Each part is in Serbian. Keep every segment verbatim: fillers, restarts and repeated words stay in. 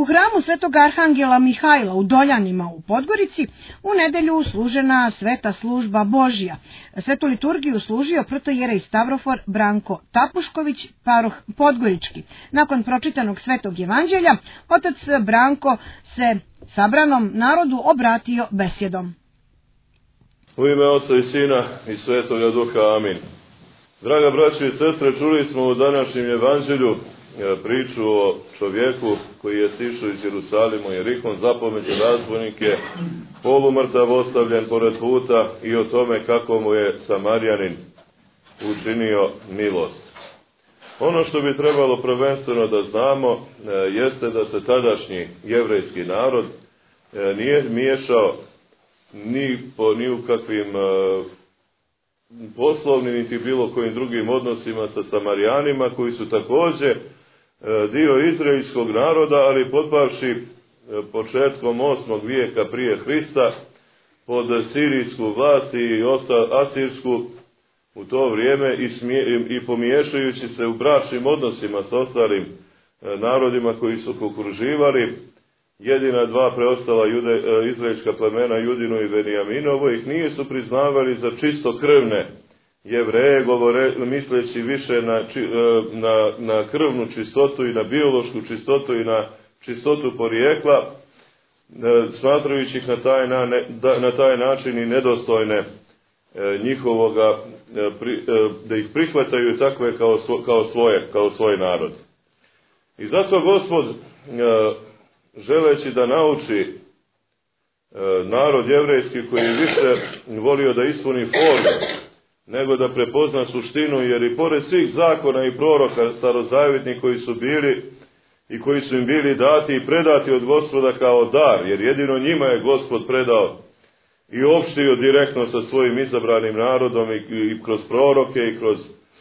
U hramu Svetog Arhangela Mihajla u Doljanima u Podgorici u nedelju služena sveta služba Božja. Svetu liturgiju služio protojerej Stavrofor Branko Tapušković, paroh Podgorički. Nakon pročitanog Svetog evanđelja, otac Branko se sabranom narodu obratio besjedom. U ime Oca i Sina i Svetoga Duha, amin. Draga braći i sestre, čuli smo u današnjem evanđelju priču o čovjeku koji je sišao iz Jerusalima u Jerihon, zapomeće razbojnike, polumrtav ostavljen pored puta i o tome kako mu je Samarjanin učinio milost. Ono što bi trebalo prvenstveno da znamo jeste da se tadašnji jevrejski narod nije miješao ni, po, ni u kakvim poslovnim niti bilo kojim drugim odnosima sa Samarijanima koji su također dio izraelskog naroda, ali potpavši početkom osmog vijeka prije Hrista pod sirijsku vlast i asirsku u to vrijeme i, smije, i pomiješajući se u bračnim odnosima sa ostalim narodima koji su okruživali jedina dva preostala jude, izraelska plemena Judino i Benjaminovo, ih nisu priznavali za čisto krvne Jevreje, govore, misleći više na, na, na krvnu čistotu i na biološku čistotu i na čistotu porijekla, smatrajući ih na taj, na, na taj način i nedostojne njihovoga, da ih prihvataju takve kao, kao, svoje, kao svoj narod. I zato Gospod, želeći da nauči narod jevrejski koji je više volio da ispuni formu, nego da prepozna suštinu, jer i pored svih zakona i proroka starozavjetnih koji su bili i koji su im bili dati i predati od Gospoda kao dar, jer jedino njima je Gospod predao i opštio direktno sa svojim izabranim narodom i, i kroz proroke i kroz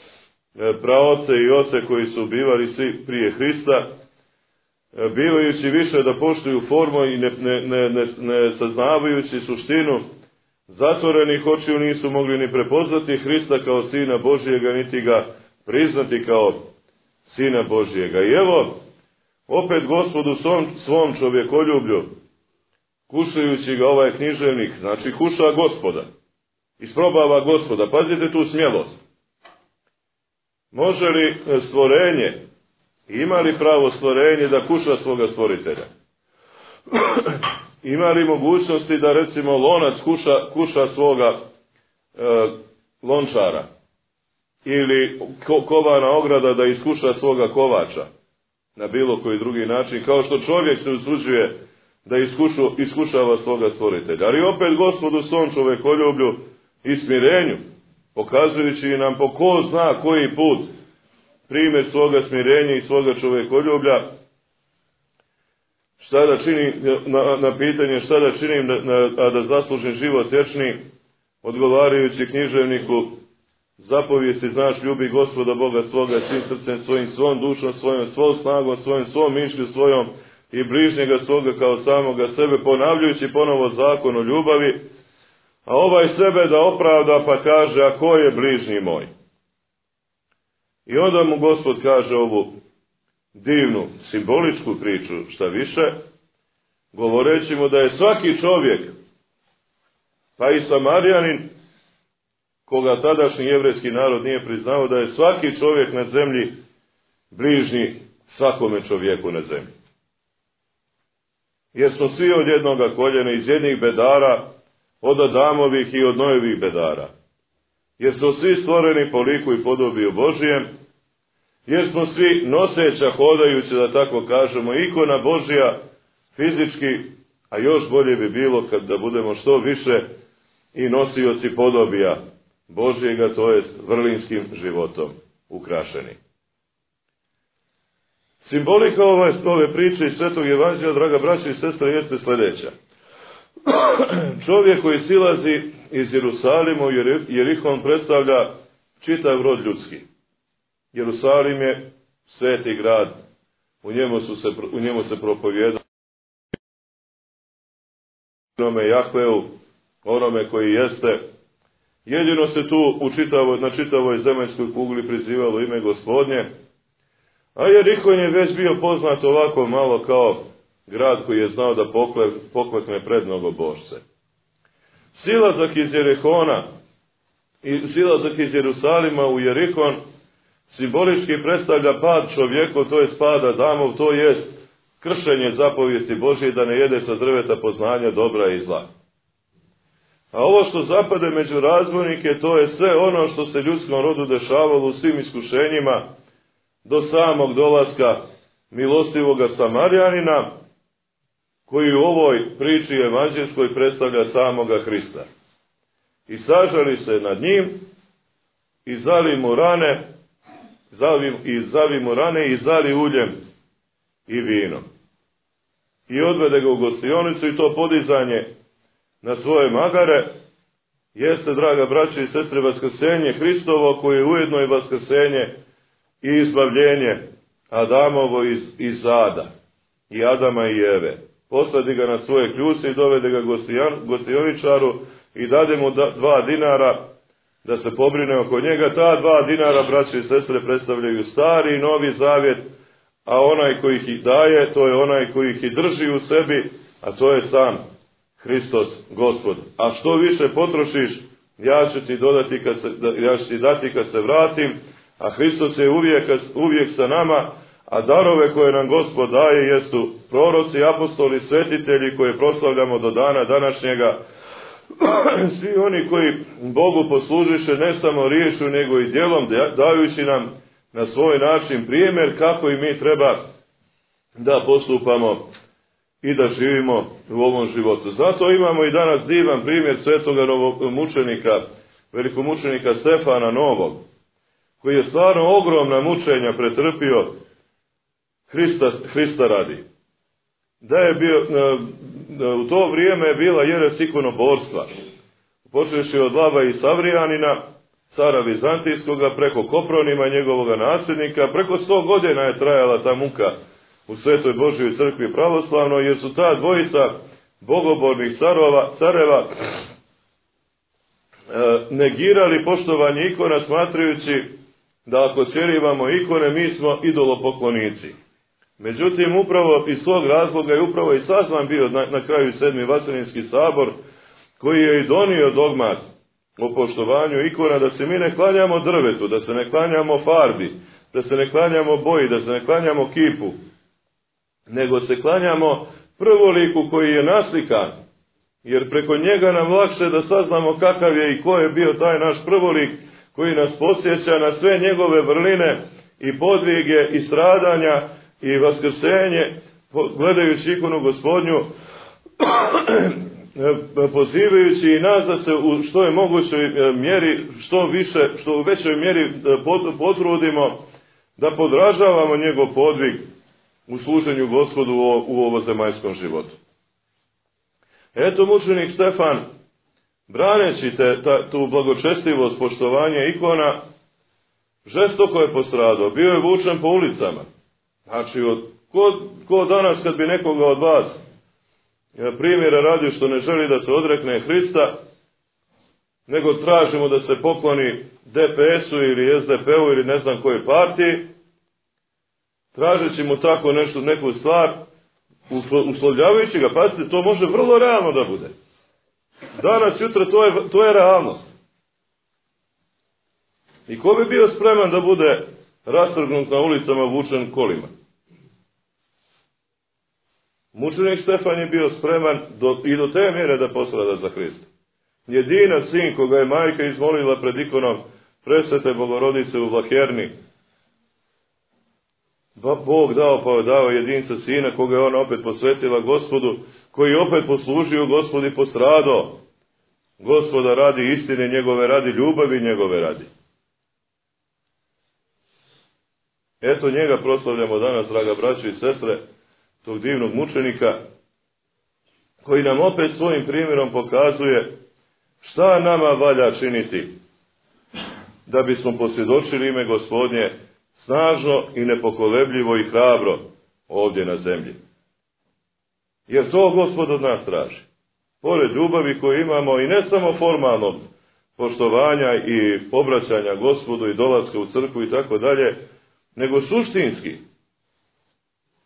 praoce i oce koji su bivali svi prije Hrista, bivajući više da poštuju formu i ne, ne, ne, ne, ne saznavajući suštinu, zatvorenih očiju nisu mogli ni prepoznati Hrista kao Sina Božijega, niti ga priznati kao Sina Božijega. I evo, opet Gospodu svom, svom čovjekoljublju, kušajući ga ovaj književnik, znači kuša Gospoda, isprobava Gospoda, pazite tu smjelost. Može li stvorenje, ima li pravo stvorenje da kuša svoga stvoritelja? Ima li mogućnosti da recimo lonac kuša, kuša svoga e, lončara? Ili ko, kovana ograda da iskuša svoga kovača? Na bilo koji drugi način, kao što čovjek se usuđuje da iskušu, iskušava svoga stvoritelja. Ali opet Gospodu svom čovekoljublju i smirenju, pokazujući nam po ko zna koji put primjer svoga smirenja i svoga čovekoljublja, šta da činim, na, na pitanje šta da činim, na, na, a da zaslužim život vječni, odgovarajući književniku, zapovijesti znaš, ljubi Gospoda Boga svoga svim srcem svojim, svom dušom svojom, svom snagom svojom, svom mišlju svojom i bližnjega svoga kao samoga sebe, ponavljajući ponovo zakon o ljubavi, a ovaj sebe da opravda pa kaže, a ko je bližnji moj? I onda mu Gospod kaže ovu divnu, simboličku priču, šta više, govoreći mu da je svaki čovjek, pa i Samarjanin, koga tadašnji jevrejski narod nije priznao, da je svaki čovjek na zemlji bližnji svakome čovjeku na zemlji. Jer smo svi od jednoga koljena, iz jednih bedara, od Adamovih i od Nojevih bedara. Jer smo svi stvoreni po liku i podobiju Božijem, jer smo svi noseća, hodajući, da tako kažemo, ikona Božja, fizički, a još bolje bi bilo kad da budemo što više i nosioci podobija Božjega, to jest vrlinskim životom ukrašeni. Simbolika ove, ove priče iz Svetog evanđelja, draga braća i sestre, jeste sljedeća. Čovjek koji silazi iz Jerusalima u Jerihon predstavlja čitav rod ljudski. Jerusalim je sveti grad, u njemu, su se, u njemu se propovjeda onome Jahveu, onome koji jeste. Jedino se tu u čitavo, na čitavoj zemaljskoj kugli prizivalo ime Gospodnje, a Jerihon je već bio poznat ovako malo kao grad koji je znao da poklekne pred mnogobožce. Silazak iz Jerihona i silazak iz Jerusalima u Jerihon simbolički predstavlja pad čovjekov, to je pad Adamov, to jest kršenje zapovijesti Božje da ne jede sa drveta poznanja dobra i zla. A ovo što zapade među razbojnike, to je sve ono što se ljudskom rodu dešavalo u svim iskušenjima do samog dolaska milostivoga Samarjanina, koji u ovoj priči evanđelskoj predstavlja samoga Hrista. I sažali se nad njim i zali mu rane, zali, i zali mu rane i zali uljem i vinom. I odvede ga u gostionicu i to podizanje na svoje magare jeste, draga braće i sestre, vaskrsenje Hristovo, koje je ujedno i vaskrsenje i izbavljenje Adamovo iz, iz Ada, i Adama i Eve. Posadi ga na svoje kljuse i dovede ga gostioničaru i dade mu da, dva dinara da se pobrine oko njega. Ta dva dinara, braće i sestre, predstavljaju stari i novi zavjet, a onaj koji ih daje, to je onaj koji ih i drži u sebi, a to je sam Hristos Gospod. A što više potrošiš, ja ću ti dodati kad se, ja ću ti dati kad se vratim, a Hristos je uvijek, uvijek sa nama, a darove koje nam Gospod daje jesu proroci, apostoli, svetitelji koje proslavljamo do dana današnjega. Svi oni koji Bogu poslužiše ne samo riječju, nego i djelom, dajući nam na svoj način primjer kako i mi treba da postupamo i da živimo u ovom životu. Zato imamo i danas divan primjer svetoga mučenika, velikomučenika Stefana Novog, koji je stvarno ogromna mučenja pretrpio Hrista, Hrista radi. Da je bio, u to vrijeme je bila jeres ikonoborstva. Počevši od Lava i Savrijanina, cara Vizantijskoga, preko Kopronima, njegovoga nasljednika, preko sto godina je trajala ta muka u Svetoj Božjoj crkvi pravoslavnoj, jer su ta dvojica bogobornih carova, careva e, negirali poštovanje ikona, smatrajući da ako sjerivamo ikone, mi smo idolopoklonici. Međutim, upravo iz tog razloga je upravo i sazvan bio na, na kraju sedmi Vaseljenski sabor, koji je i donio dogmat o poštovanju ikona, da se mi ne klanjamo drvetu, da se ne klanjamo farbi, da se ne klanjamo boji, da se ne klanjamo kipu, nego se klanjamo prvoliku koji je naslikan, jer preko njega nam lakše da saznamo kakav je i ko je bio taj naš prvolik, koji nas podsjeća na sve njegove vrline i podvige i stradanja i vaskrsenje, gledajući ikonu Gospodnju, pozivajući i nas da se u što je mogućoj mjeri, što više, što u većoj mjeri potrudimo da podražavamo njegov podvig u služenju Gospodu u ovozemaljskom životu. Eto, mučenik Stefan, braneći te, ta, tu blagočestivost poštovanja ikona, žestoko je postradao, bio je vučen po ulicama. Znači, od, ko, ko danas kad bi nekoga od vas primjera radi što ne želi da se odrekne Hrista, nego tražimo da se pokloni D P S-u ili S D P-u ili ne znam kojoj partiji, tražeći mu tako nešto, neku stvar, uslovljavajući ga, pazite, to može vrlo realno da bude. Danas, jutra, to je, to je realnost. I ko bi bio spreman da bude rastrgnut na ulicama vučen kolima? Mučenik Stefan je bio spreman do, i do te mjere da postrada za Hrista. Jedina sin koga je majka izmolila pred ikonom Presvete Bogorodice u Vlaherni, Bog dao pa je dao jedinca sina koga je ona opet posvetila Gospodu, koji je opet poslužio Gospodu i postradao Gospoda radi istine njegove, radi ljubavi njegove radi. Eto njega proslavljamo danas, draga braćo i sestre, tog divnog mučenika, koji nam opet svojim primjerom pokazuje šta nama valja činiti da bismo posvjedočili ime Gospodnje snažno i nepokolebljivo i hrabro ovdje na zemlji. Jer to Gospod od nas traži. Pored ljubavi koju imamo i ne samo formalnog poštovanja i obraćanja Gospodu i dolaska u crkvu i tako dalje, nego suštinski.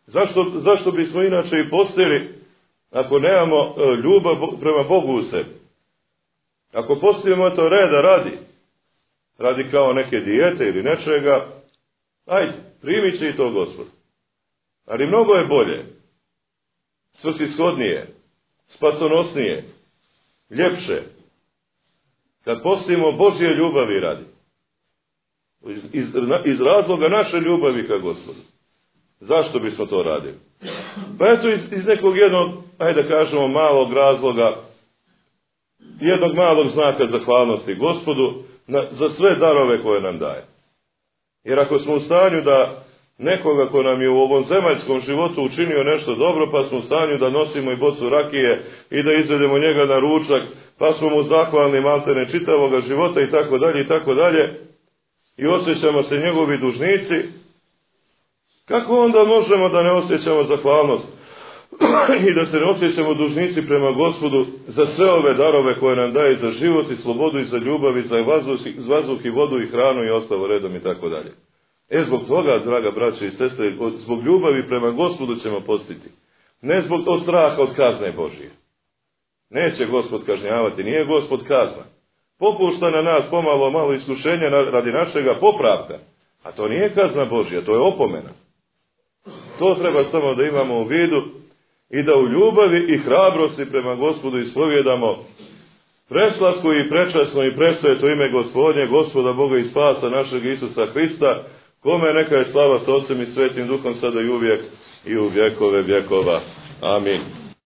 Zašto, zašto bismo inače i postili ako nemamo ljubav prema Bogu u sebi? Ako postimo to reda radi, radi kao neke dijete ili nečega, ajde, primit će i to Gospod. Ali mnogo je bolje, svrsishodnije, spasonosnije, ljepše, kad postimo Božje ljubavi radi. Iz, iz, iz razloga naše ljubavi ka Gospodu. Zašto bismo to radili? Pa eto iz, iz nekog jednog, ajde da kažemo, malog razloga, jednog malog znaka zahvalnosti Gospodu na, za sve darove koje nam daje. Jer ako smo u stanju da nekoga ko nam je u ovom zemaljskom životu učinio nešto dobro, pa smo u stanju da nosimo i bocu rakije i da izvedemo njega na ručak, pa smo mu zahvalni maltene čitavoga života i tako dalje i tako dalje, i osjećamo se njegovi dužnici, kako onda možemo da ne osjećamo zahvalnost i da se ne osjećamo dužnici prema Gospodu za sve ove darove koje nam daje za život i slobodu i za ljubav i za vazduh, vazduh i vodu i hranu i ostalo redom i tako dalje. E, zbog toga, draga braće i sestre, zbog ljubavi prema Gospodu ćemo postiti. Ne zbog od straha od kazne Božije. Neće Gospod kažnjavati, nije Gospod kazna. Popušta na nas pomalo malo iskušenja radi našega popravka. A to nije kazna Božja, to je opomena. To treba samo da imamo u vidu i da u ljubavi i hrabrosti prema Gospodu ispovjedamo preslatko i prečasno i presveto ime Gospodnje, Gospoda Boga i Spasa našeg Isusa Hrista, kome neka je slava s Otcem i Svetim Duhom sada i uvijek i u vjekove vjekova. Amin.